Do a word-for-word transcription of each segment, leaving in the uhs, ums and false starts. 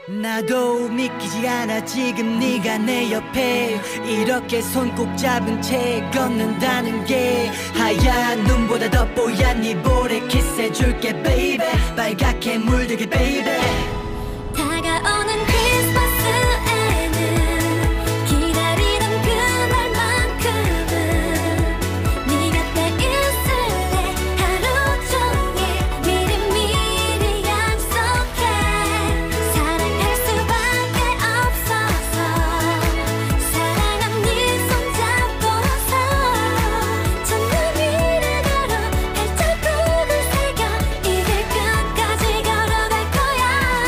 나도 믿기지 않아 지금 네가 내 옆에 이렇게 손 꼭 잡은 채 걷는다는 게 하얀 눈보다 더 뽀얀 네 볼에 키스해줄게 baby 빨갛게 물들게 baby 다가오는 크리스마스에는 기다리던 그날만큼은 네 곁에 있을래 하루 종일 미리미리 약속해 사랑할 수밖에 없어서 사랑한 네 손잡고서 전날 미래가로 발자국을 새겨 이 길 끝까지 걸어갈 거야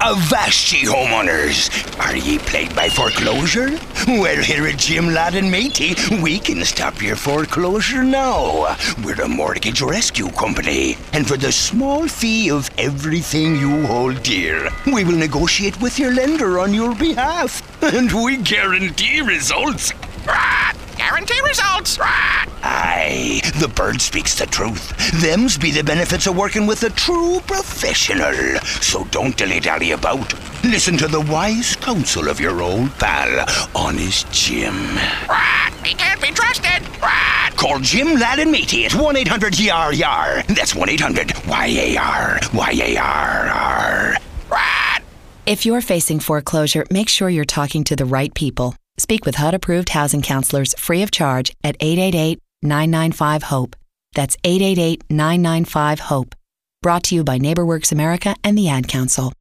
Avast ye, homeowners! Are ye plagued by foreclosure? Well, here at Jim Ladd and Matey, we can stop your foreclosure now. We're a mortgage rescue company, and for the small fee of everything you hold dear, we will negotiate with your lender on your behalf, and we guarantee results. Guarantee results. Aye, the bird speaks the truth. Them's be the benefits of working with a true professional. So don't dilly-dally about. Listen to the wise counsel of your old pal, Honest Jim. He can't be trusted. Call Jim Ladd and Matey at one eight hundred Y A R Y A R. That's one eight hundred Y A R Y A R R. If you're facing foreclosure, make sure you're talking to the right people. Speak with H U D-approved housing counselors free of charge at eight eight eight, nine nine five, HOPE. That's eight eight eight, nine nine five, HOPE. Brought to you by NeighborWorks America and the Ad Council.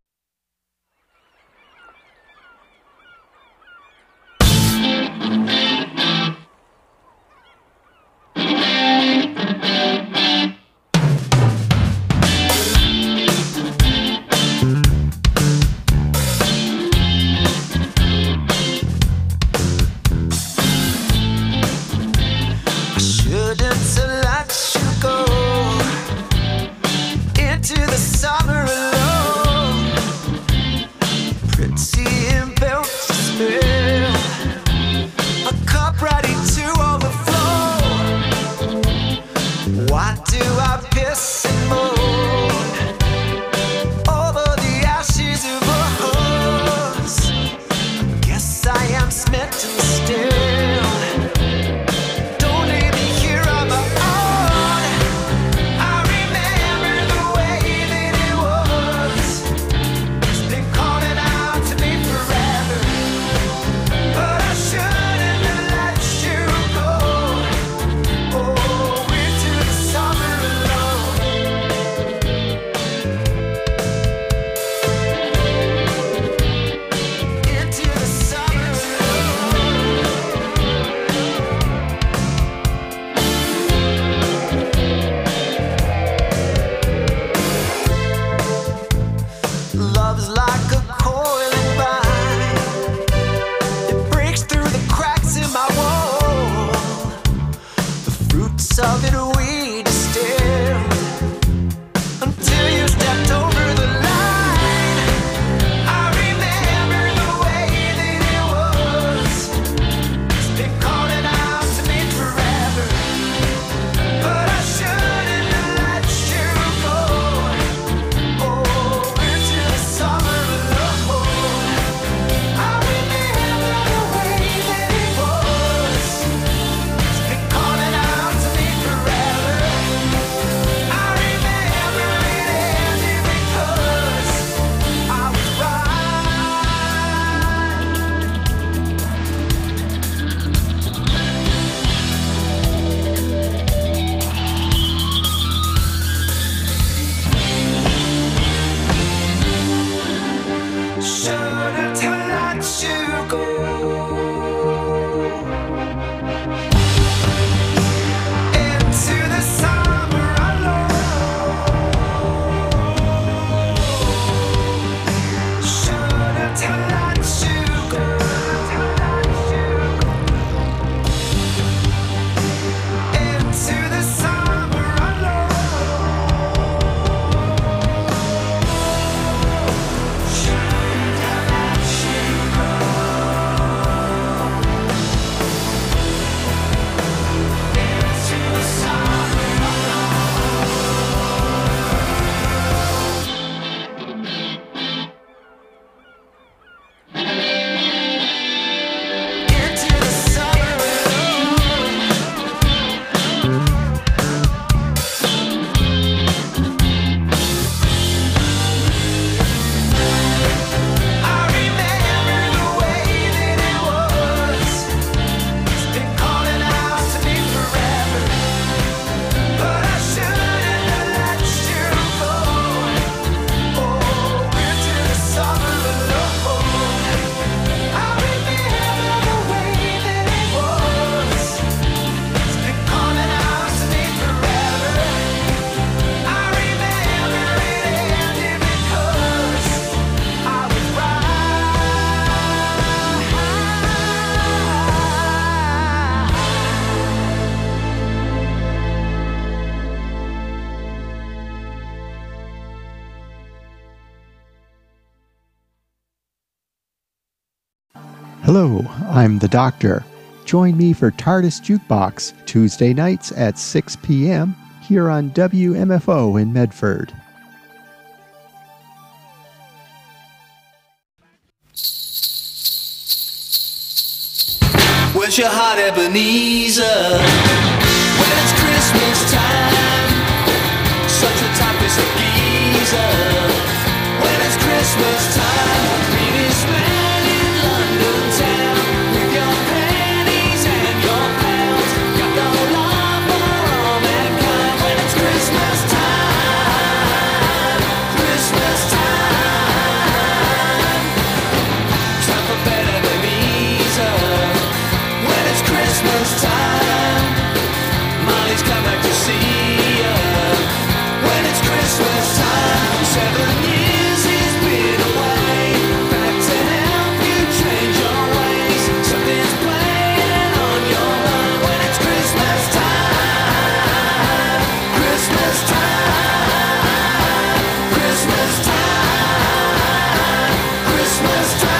Into the summer alone. Hello, I'm the Doctor. Join me for TARDIS Jukebox Tuesday nights at six p.m. here on W M F O in Medford. Where's your heart, Ebenezer? When it's Christmas time, such a time is a geezer. When it's Christmas time, meet this man in London town with your pennies and your pounds. Got no love for all mankind. When it's Christmas time, Christmas time, time for better Ebenezer. When it's Christmas time, Molly's come back to see ya. When it's Christmas time, seven years he's been away, back to help you change your ways. Something's playing on your mind. When it's Christmas time, Christmas time, Christmas time, Christmas time.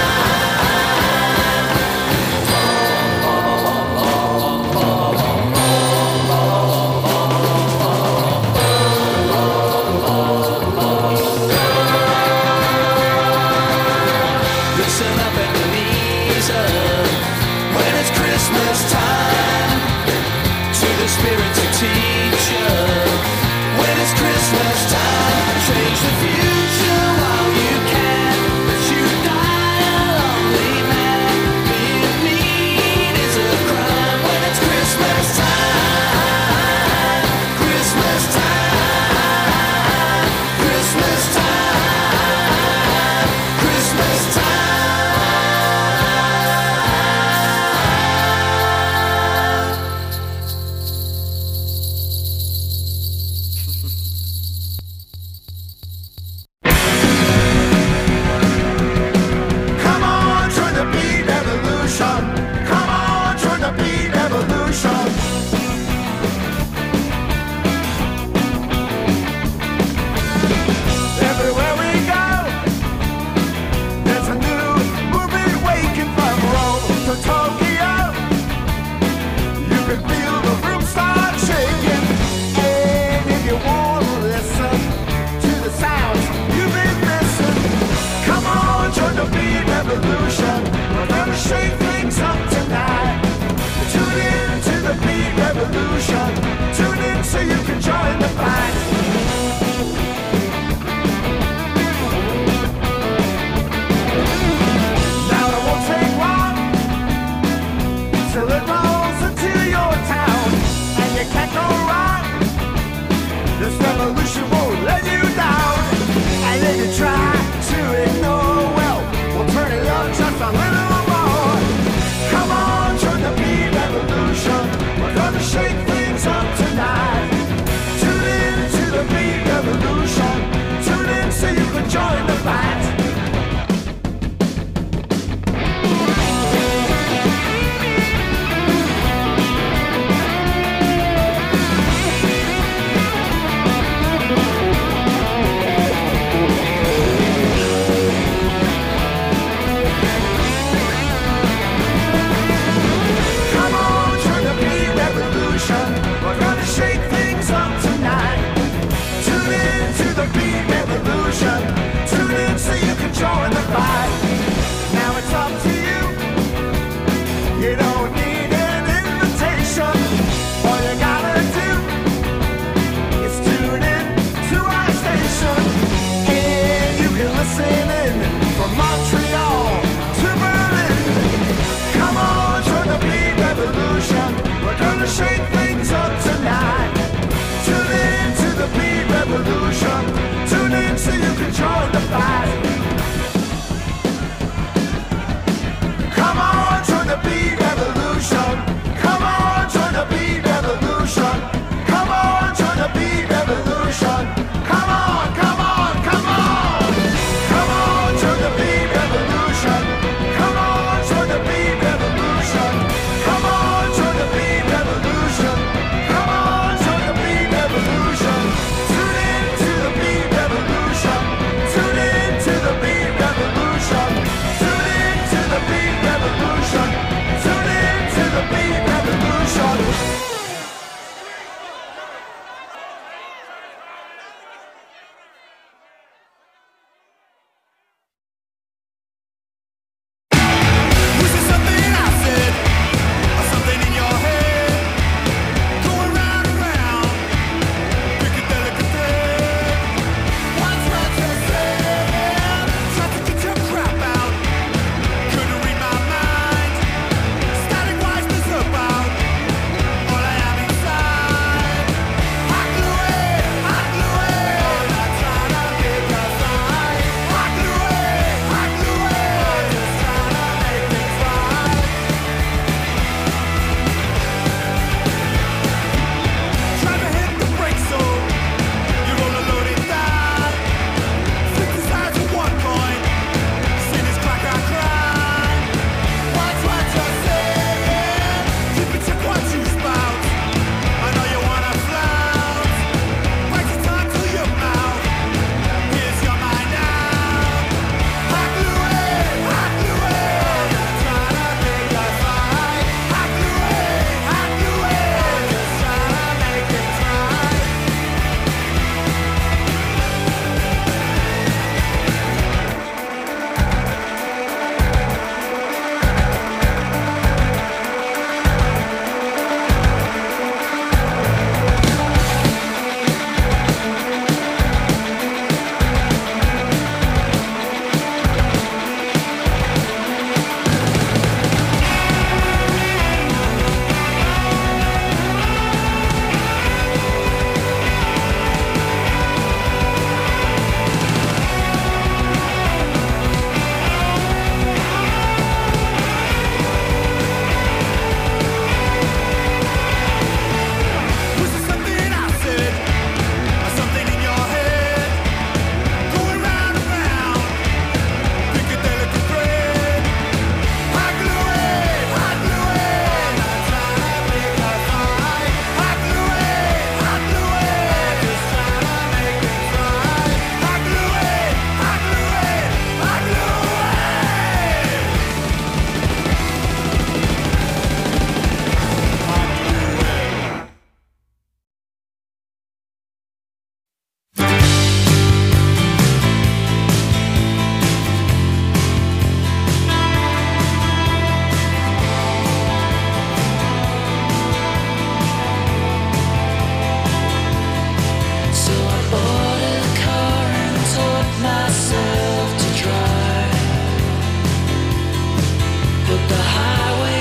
Listen up, Ebenezer, when it's Christmas time, to the spirits who teach you. When it's Christmas time, change the future while you can, but you die a lonely man. Being mean is a crime. When it's Christmas time, Christmas time, Christmas time, Christmas time.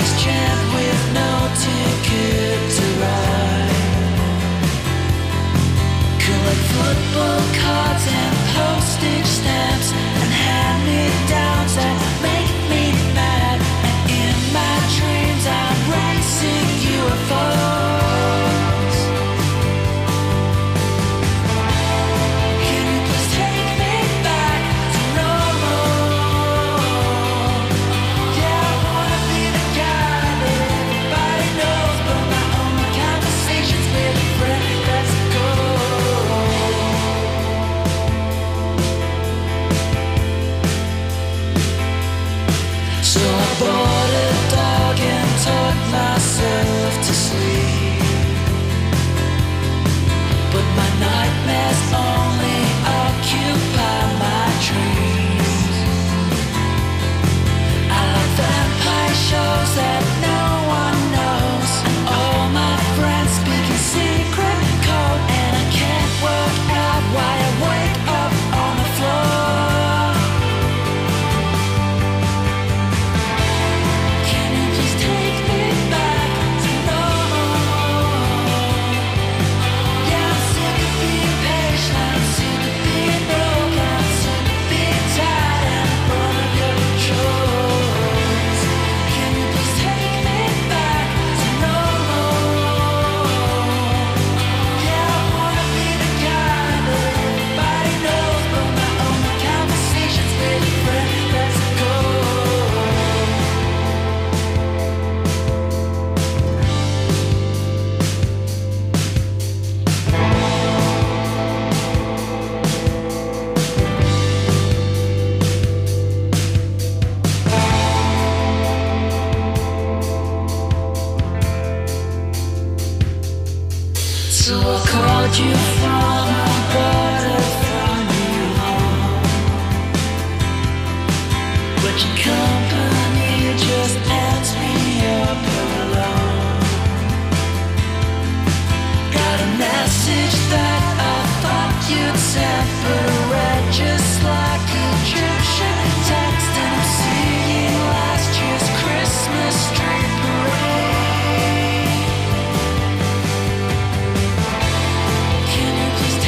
Space Jam with no ticket to ride. Collect football cards and postage stamps and hand-me-downs that make me mad. And in my dreams I'm racing U F Os. Can you please take me back to normal? Yeah, I wanna be the guy that everybody knows, but my own conversations with a friend. Let's go. So I bought a dog and taught myself to sleep. But my nightmares only occupy my dreams. I like vampire shows that no one knows, and all my friends speak in secret code, and I can't work out why I wake up on the floor. Can you please take me back to normal? Yeah, I'm sick of being patient, I'm sick of being broke, I'm sick of being tired and born of your controls. Can you please take me back to normal? Yeah, I wanna be the guy that everybody knows, but my own conversations with a friend. Let's go. So I called you from the border from you home, but your company just ends me up alone. Got a message that I thought you'd sent, but I read just like Egyptian text, and I'm seeing last year's Christmas tree parade. Can you please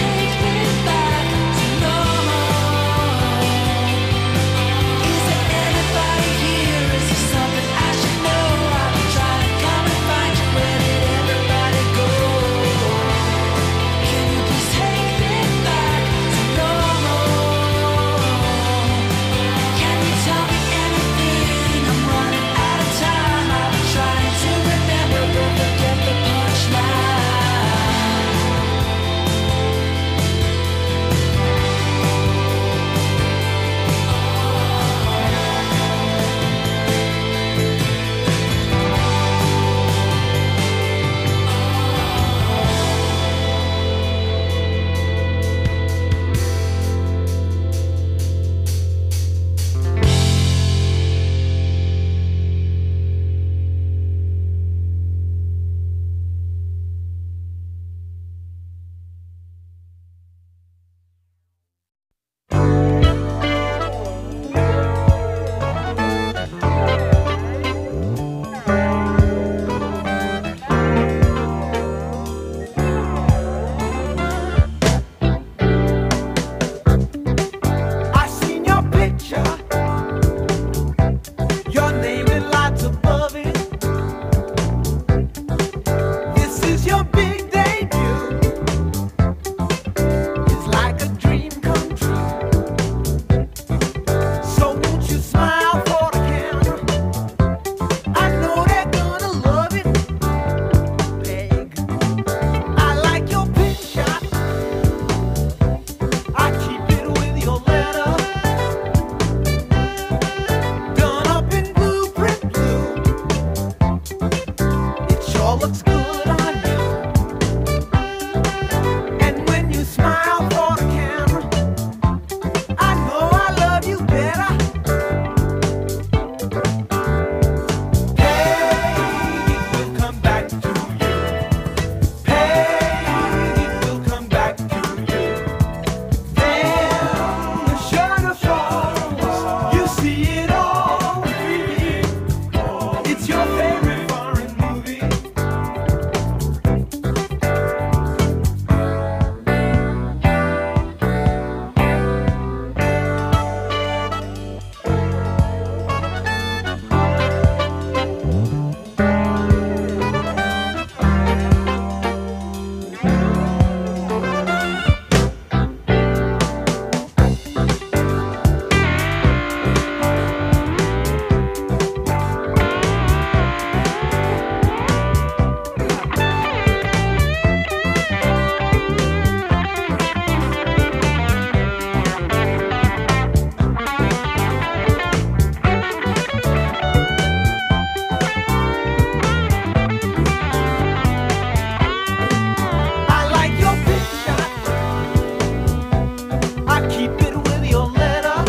favorite foreign movie? I like your picture. I keep it with your letter.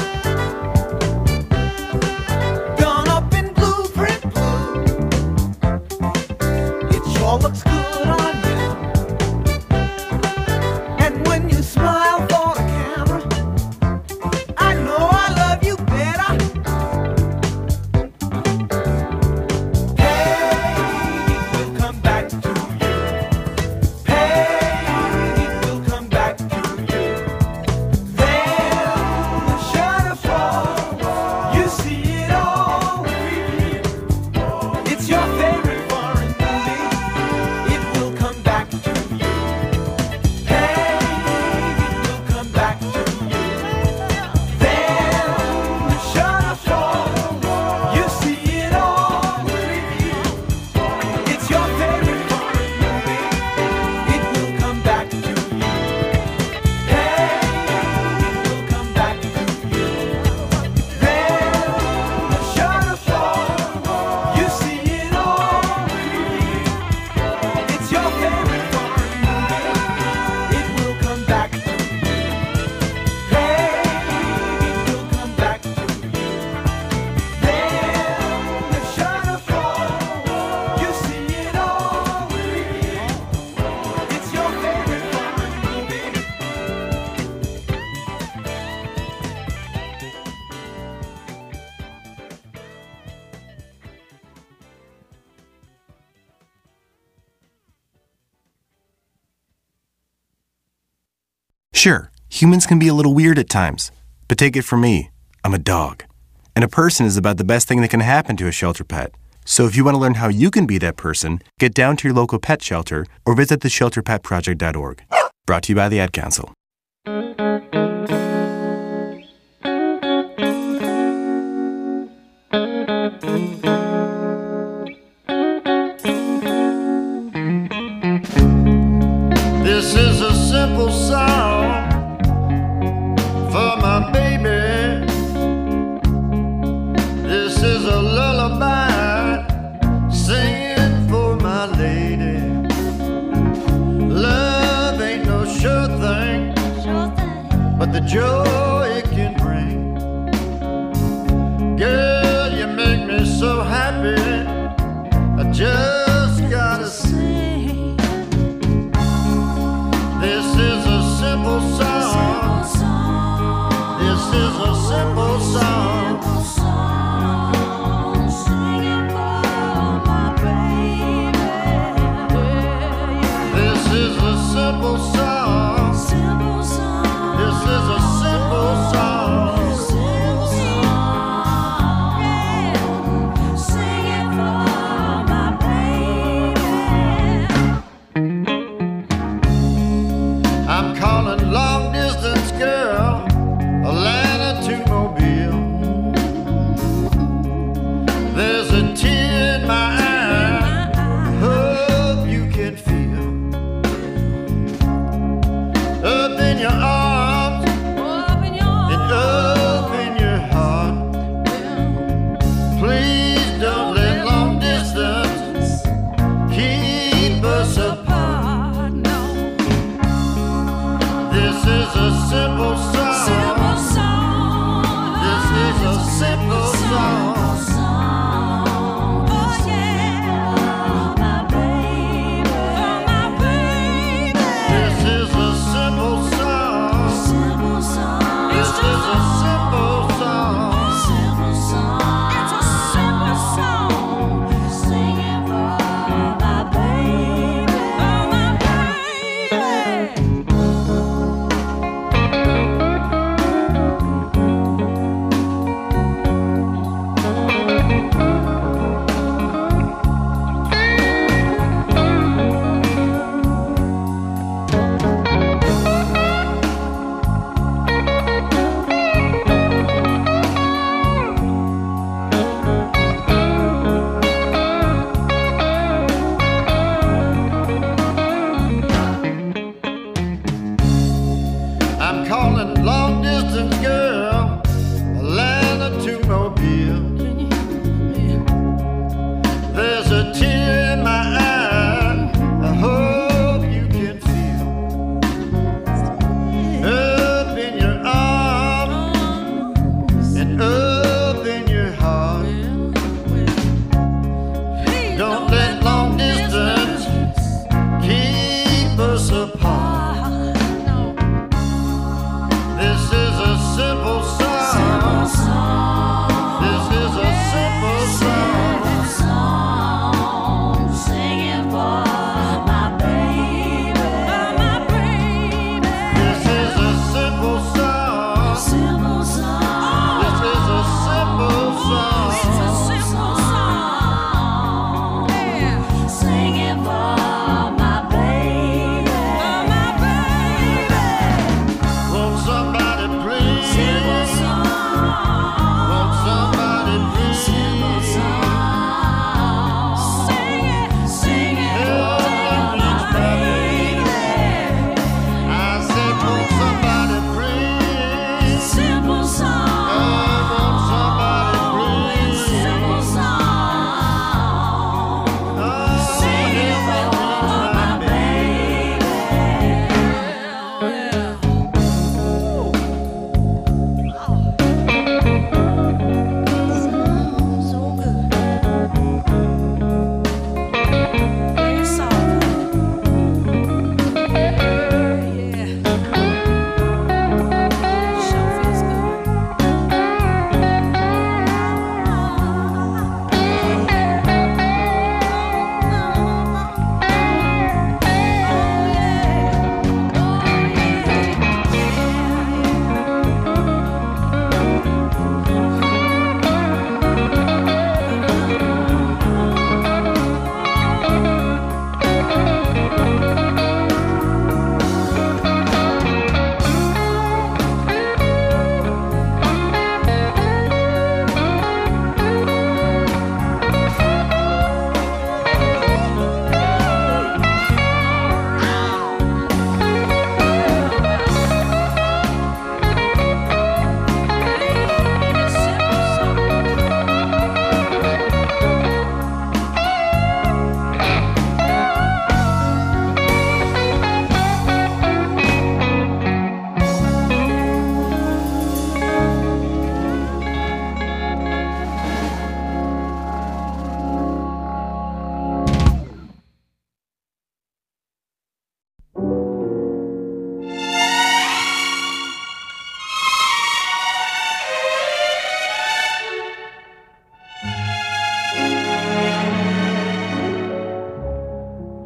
Done up in blueprint blue. It sure looks good on you. And when you smile for the camera, I know I love you better. Hey, it will come back to you. Hey, it will come back to you. Then the shadow falls. You see it all review. It's your favorite foreign movie. It will come back to you. Hey, it will come back to you. Then the shadow falls. You see it all review. It's your favorite foreign movie. It will come back to you. Hey, it will come back to you. Then the shadow falls. You see it all review. It's your favorite foreign movie. It will come back to you. Hey, it will come back to you. Then the shadow falls. You see it all review. It's your favorite foreign movie. Sure, humans can be a little weird at times, but take it from me, I'm a dog. And a person is about the best thing that can happen to a shelter pet. So if you want to learn how you can be that person, get down to your local pet shelter or visit the shelter pet project dot org. Brought to you by the Ad Council. This is a simple song for my baby. This is a lullaby singing for my lady. Love ain't no sure thing,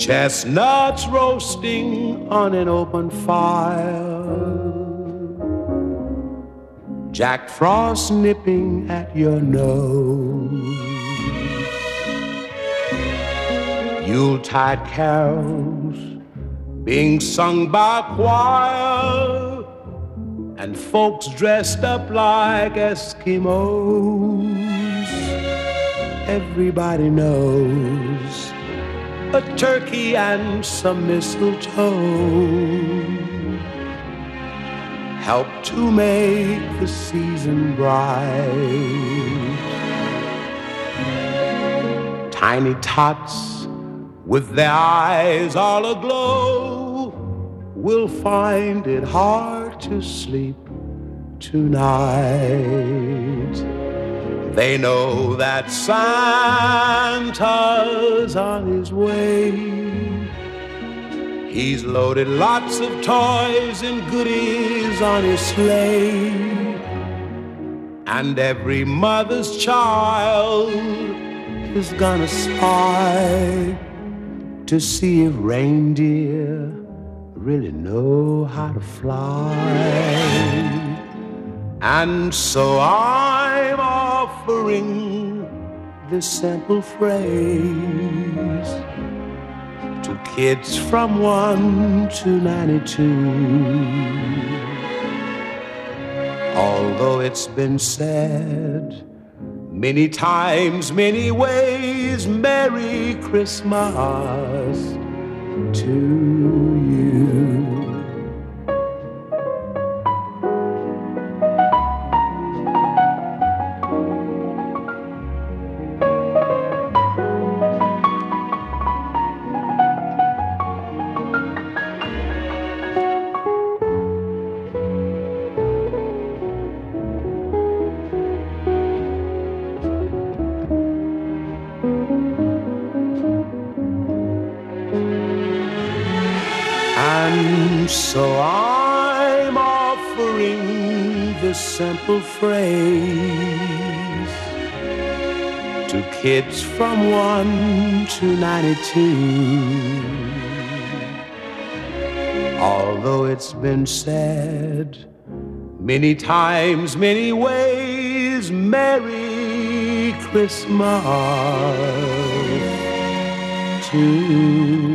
chestnuts roasting on an open fire, Jack Frost nipping at your nose, Yuletide carols being sung by choir, and folks dressed up like Eskimos. Everybody knows a turkey and some mistletoe help to make the season bright. Tiny tots with their eyes all aglow will find it hard to sleep tonight. They know that Santa's on his way. He's loaded lots of toys and goodies on his sleigh, and every mother's child is gonna spy to see if reindeer really know how to fly. And so I'm offering this simple phrase to kids from one to ninety-two. Although it's been said many times, many ways, Merry Christmas to you. So I'm offering this simple phrase to kids from one to ninety-two. Although it's been said many times, many ways, Merry Christmas to you.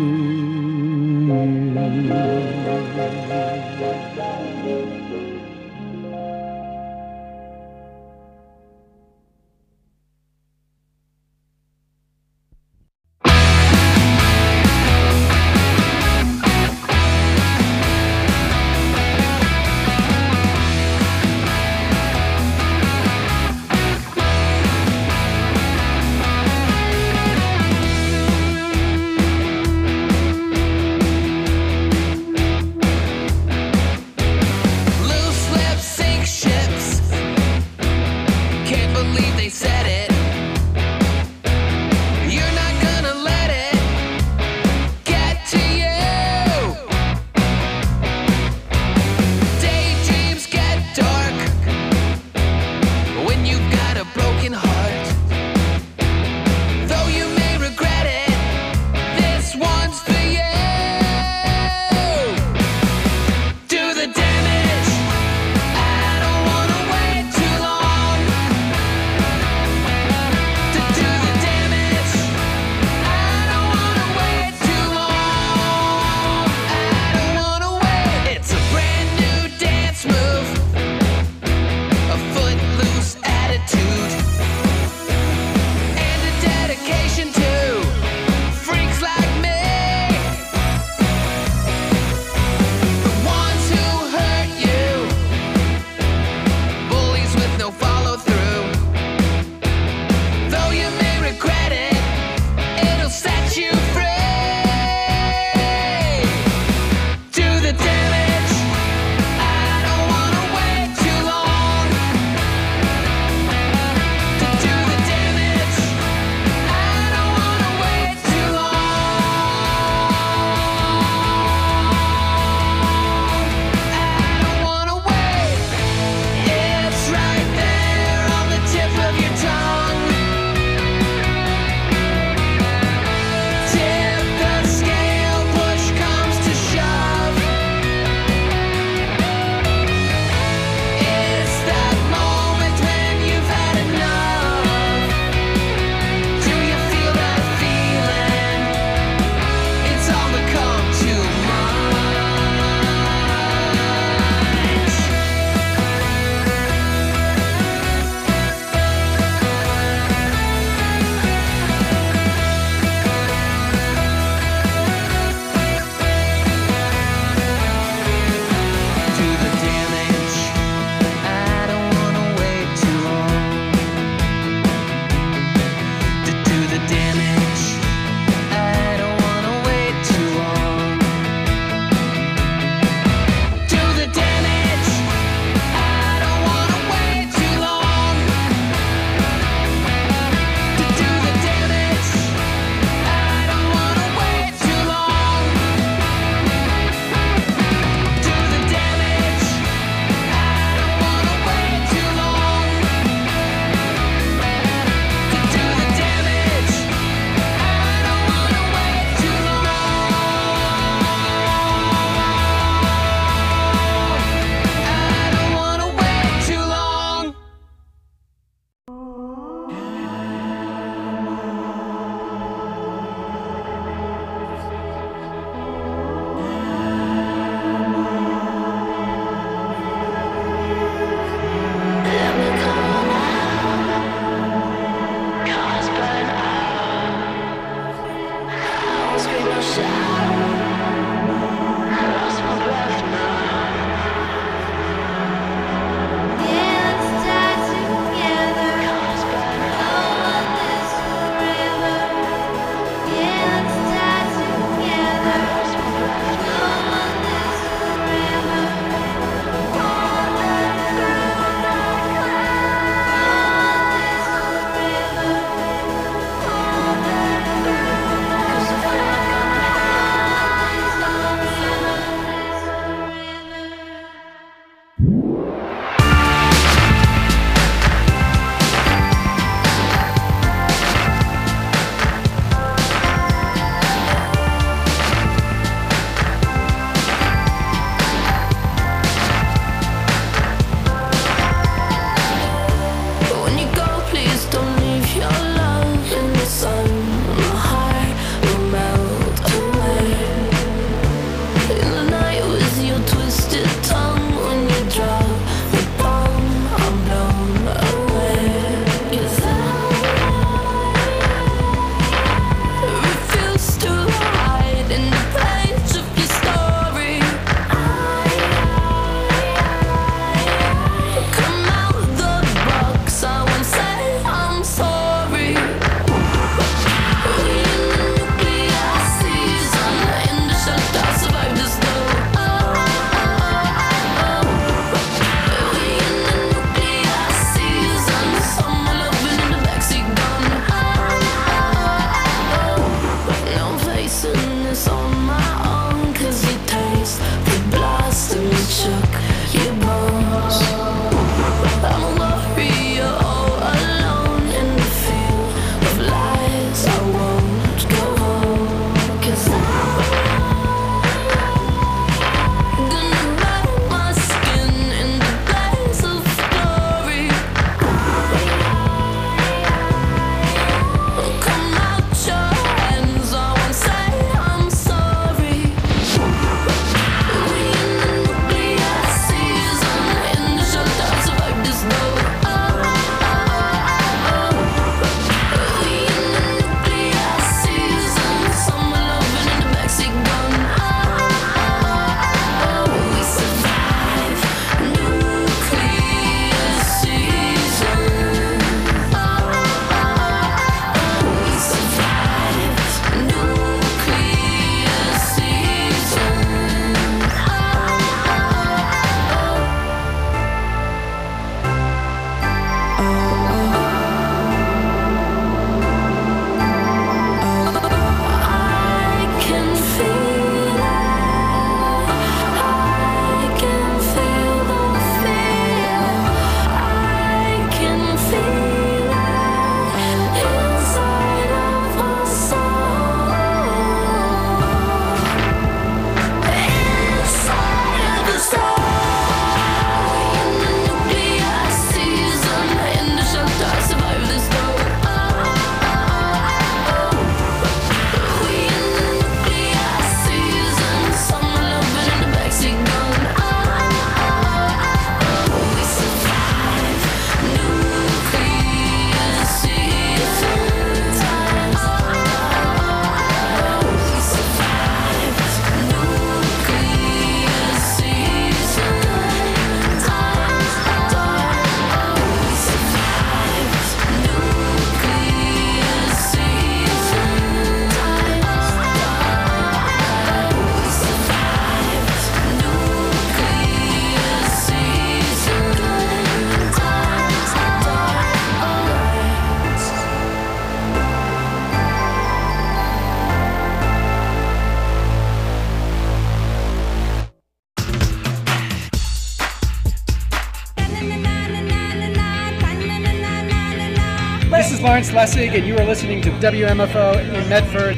Lance Lessig, and you are listening to W M F O in Medford.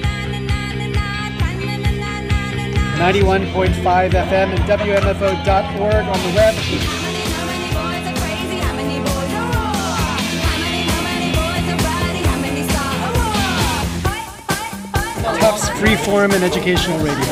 ninety-one point five F M and W M F O dot org on the web. Tufts Freeform and Educational Radio.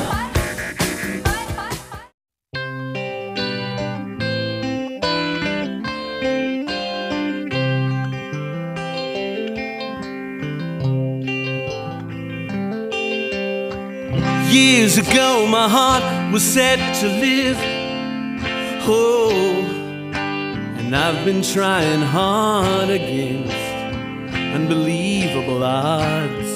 Years ago my heart was set to live, oh, and I've been trying hard against unbelievable odds.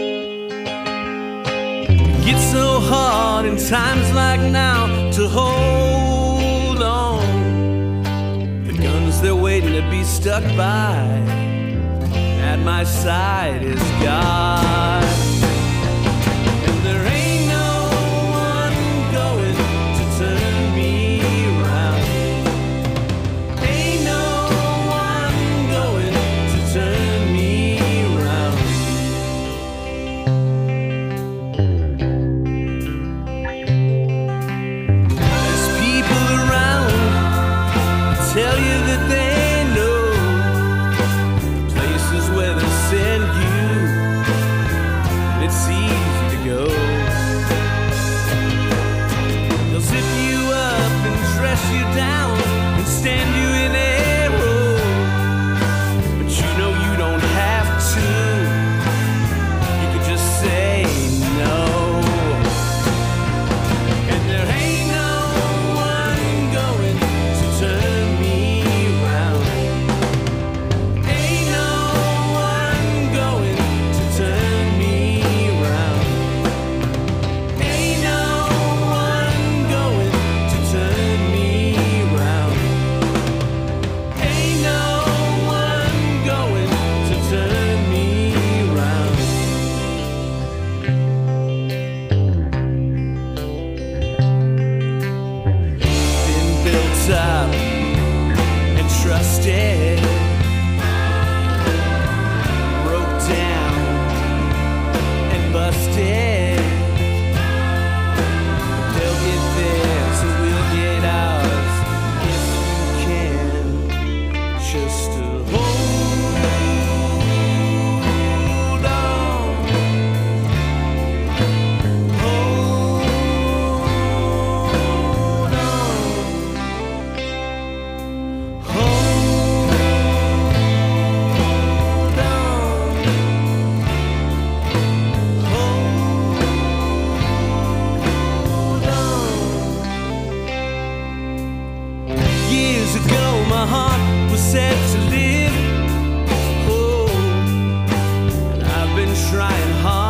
It gets so hard in times like now to hold on. The guns they're waiting to be stuck by, at my side is God. Set to live, oh, and I've been trying hard.